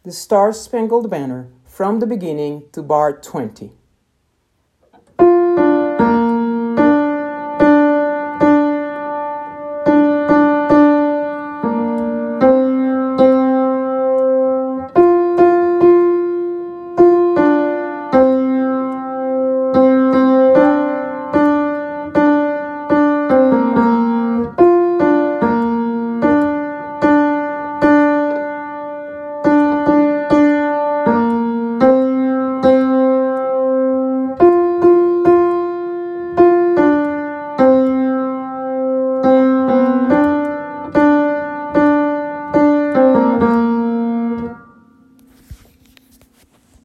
The Star-Spangled Banner from the beginning to bar 20.